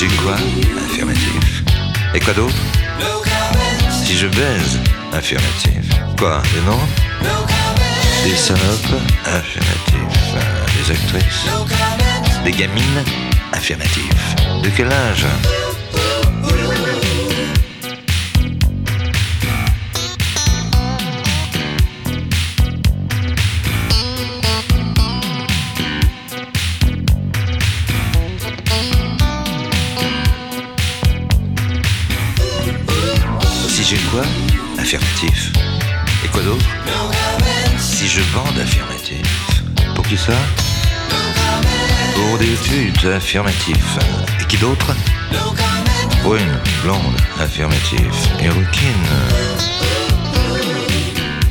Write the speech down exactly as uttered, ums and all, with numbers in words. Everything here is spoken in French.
Si je quoi? Affirmatif. Et quoi d'autre? Si je baise? Affirmatif. Quoi? Des noms? Des salopes? Affirmatif. Des actrices? Des gamines? Affirmatif. De quel âge? Si j'ai quoi? Affirmatif. Et quoi d'autre? Si je bande? Affirmatif. Pour qui ça? Pour des putes? Affirmatif. Et qui d'autre? Brune, blonde? Affirmatif. Et rouquine?